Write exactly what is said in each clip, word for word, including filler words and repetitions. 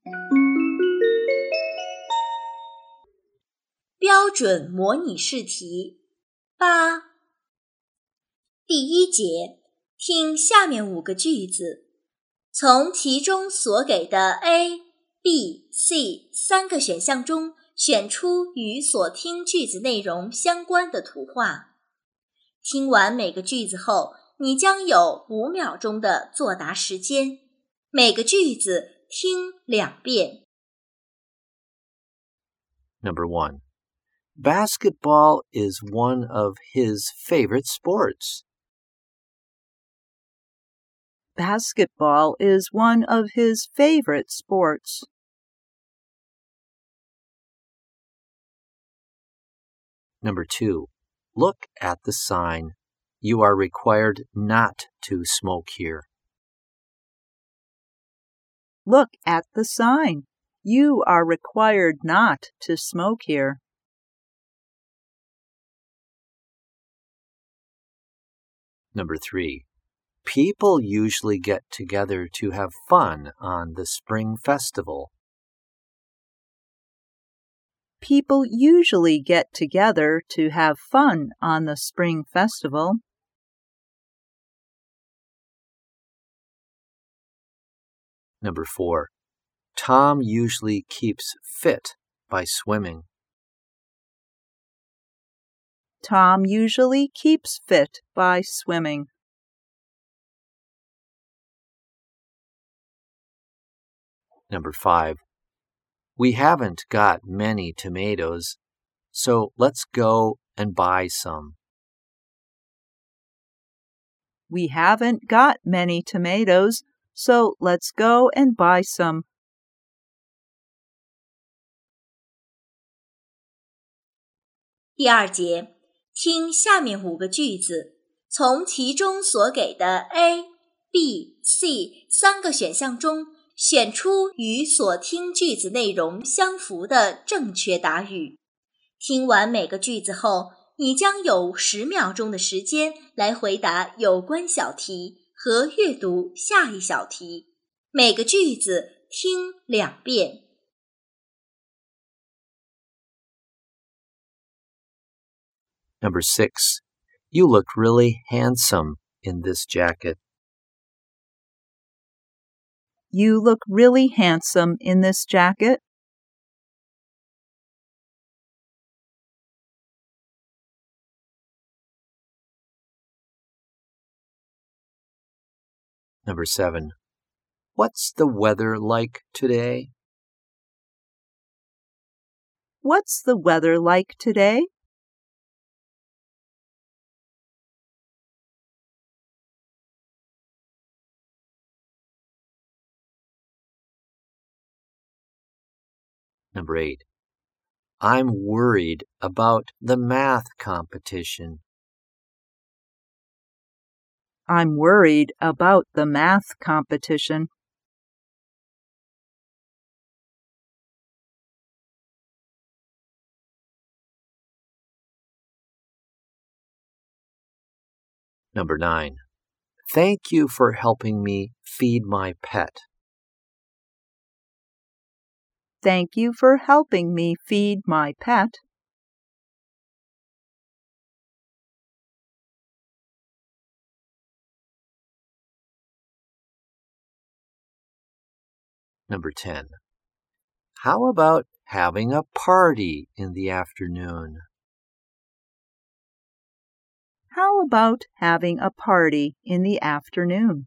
标准模拟试题八。第一节，听下面五个句子，从题中所给的 A、B、C 三个选项中选出与所听句子内容相关的图画。听完每个句子后，你将有五秒钟的作答时间，每个句子听两遍。 Number one, basketball is one of his favorite sports. Basketball is one of his favorite sports. Number two, look at the sign. You are required not to smoke here. Look at the sign. You are required not to smoke here. Number three, people usually get together to have fun on the spring festival. People usually get together to have fun on the spring festival. Number four, Tom usually keeps fit by swimming. Tom usually keeps fit by swimming. Number five, we haven't got many tomatoes, so let's go and buy some. We haven't got many tomatoes, so let's go and buy some. 第二节，听下面五个句子，从题中所给的 A、B、C 三个选项中选出与所听句子内容相符的正确答语。听完每个句子后，你将有十秒钟的时间来回答有关小题和阅读下一小题。每个句子听两遍。 Number six, you look really handsome in this jacket. You look really handsome in this jacket. Number seven, what's the weather like today? What's the weather like today? Number eight, I'm worried about the math competition. I'm worried about the math competition. Number nine, thank you for helping me feed my pet. Thank you for helping me feed my pet. Number ten, how about having a party in the afternoon? How about having a party in the afternoon?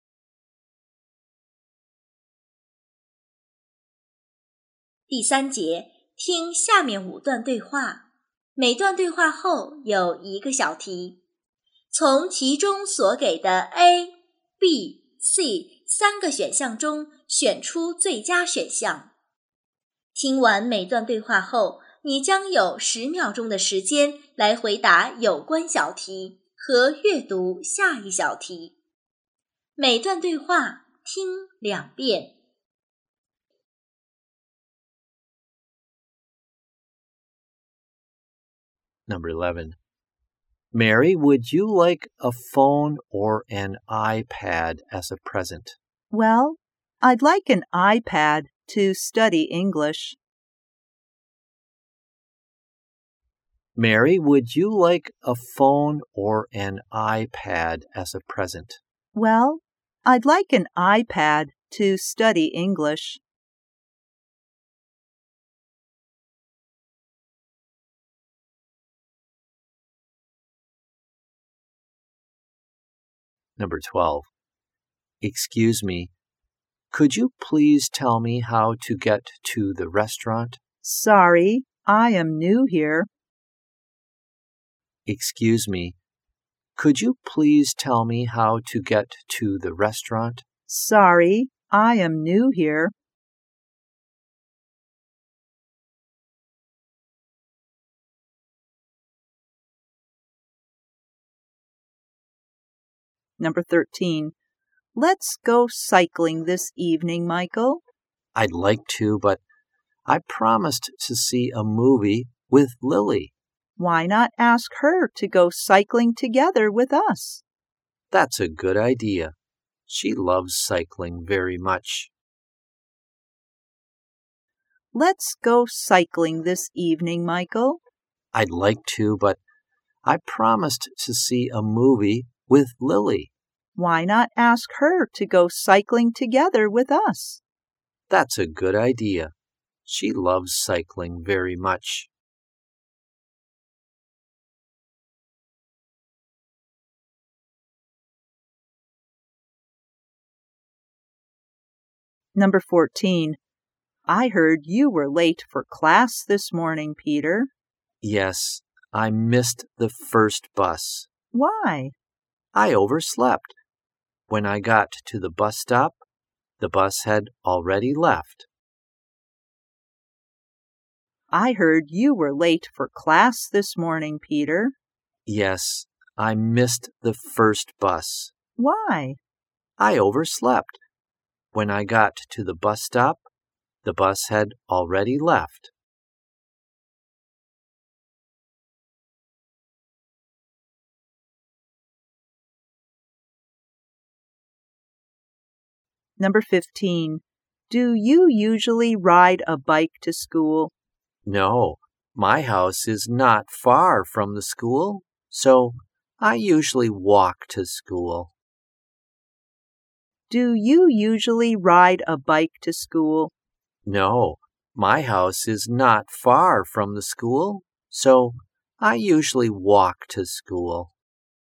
第三节，听下面五段对话，每段对话后有一个小题。从题中所给的 A、B、C 三个选项中选出最佳选项。听完每段对话后，你将有十秒钟的时间来回答有关小题和阅读下一小题。每段对话听两遍。 Number eleven, Mary, would you like a phone or an iPad as a present? Well, I'd like an iPad to study English. Mary, would you like a phone or an iPad as a present? Well, I'd like an iPad to study English. Number twelve. Excuse me, could you please tell me how to get to the restaurant? Sorry, I am new here. Excuse me, could you please tell me how to get to the restaurant? Sorry, I am new here. Number thirteen. Let's go cycling this evening, Michael. I'd like to, but I promised to see a movie with Lily. Why not ask her to go cycling together with us? That's a good idea. She loves cycling very much. Let's go cycling this evening, Michael. I'd like to, but I promised to see a movie with Lily. Why not ask her to go cycling together with us? That's a good idea. She loves cycling very much. Number fourteen. I heard you were late for class this morning, Peter. Yes, I missed the first bus. Why? I overslept. When I got to the bus stop, the bus had already left. I heard you were late for class this morning, Peter. Yes, I missed the first bus. Why? I overslept. When I got to the bus stop, the bus had already left. Number fifteen. Do you usually ride a bike to school? No, my house is not far from the school, so I usually walk to school. Do you usually ride a bike to school? No, my house is not far from the school, so I usually walk to school.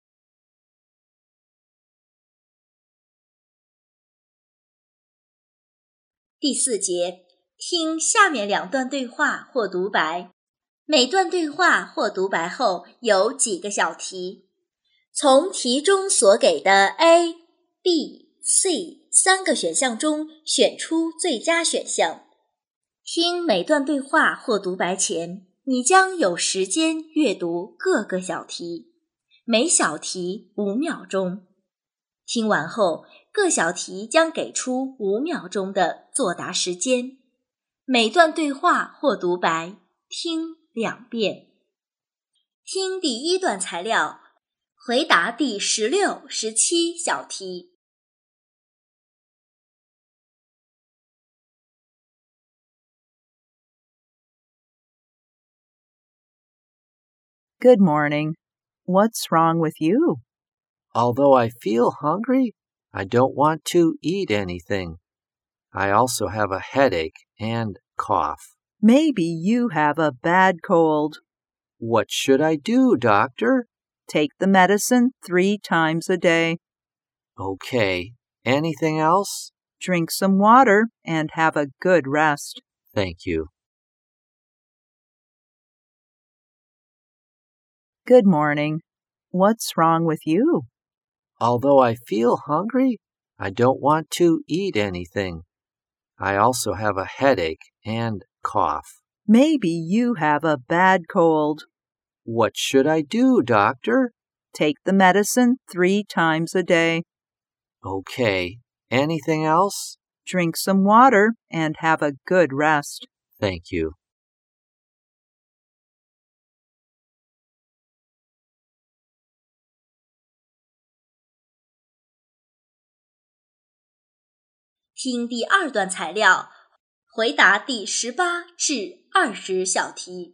《第四节，听下面两段对话或独白。每段对话或独白后有几个小题，从题中所给的 A、B、C 三个选项中选出最佳选项。听每段对话或独白前，你将有时间阅读各个小题，每小题五秒钟。听完后，各小题将给出五秒钟的作答时间。每段对话或独白听两遍。听第一段材料，回答第十六、十七小题。 Good morning. What's wrong with you? Although I feel hungry, I don't want to eat anything. I also have a headache and cough. Maybe you have a bad cold. What should I do, doctor? Take the medicine three times a day. Okay. Anything else? Drink some water and have a good rest. Thank you. Good morning. What's wrong with you? Although I feel hungry, I don't want to eat anything. I also have a headache and cough. Maybe you have a bad cold. What should I do, doctor? Take the medicine three times a day. Okay. Anything else? Drink some water and have a good rest. Thank you. 听第二段材料， 回答第十八至二十小题。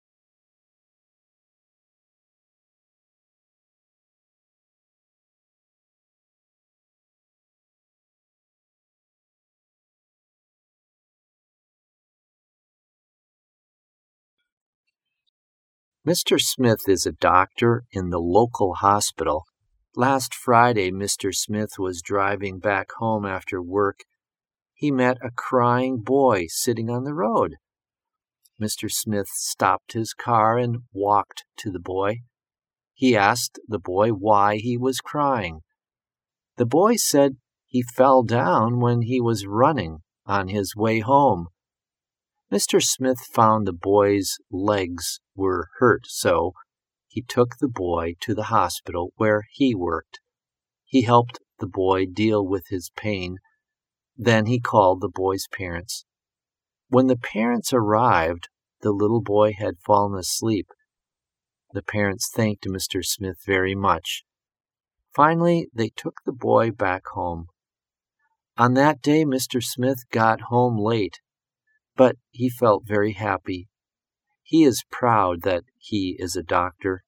Mister Smith is a doctor in the local hospital. Last Friday, Mister Smith was driving back home after work. He met a crying boy sitting on the road. Mister Smith stopped his car and walked to the boy. He asked the boy why he was crying. The boy said he fell down when he was running on his way home. Mister Smith found the boy's legs were hurt, so he took the boy to the hospital where he worked. He helped the boy deal with his pain. Then he called the boy's parents. When the parents arrived, the little boy had fallen asleep. The parents thanked Mister Smith very much. Finally, they took the boy back home. On that day, Mister Smith got home late, but he felt very happy. He is proud that he is a doctor.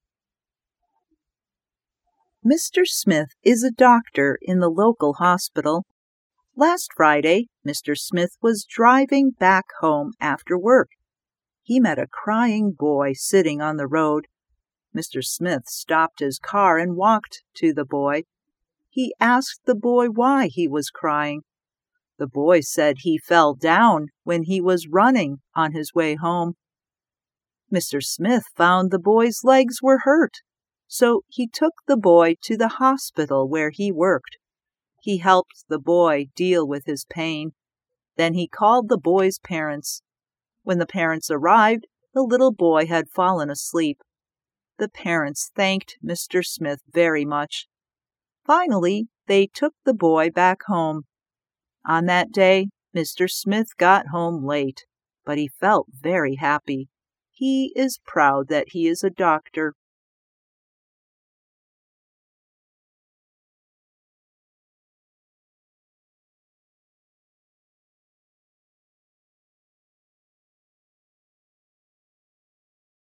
Mister Smith is a doctor in the local hospital. Last Friday, Mister Smith was driving back home after work. He met a crying boy sitting on the road. Mister Smith stopped his car and walked to the boy. He asked the boy why he was crying. The boy said he fell down when he was running on his way home. Mister Smith found the boy's legs were hurt, so he took the boy to the hospital where he worked. He helped the boy deal with his pain. Then he called the boy's parents. When the parents arrived, the little boy had fallen asleep. The parents thanked Mister Smith very much. Finally, they took the boy back home. On that day, Mister Smith got home late, but he felt very happy. He is proud that he is a doctor.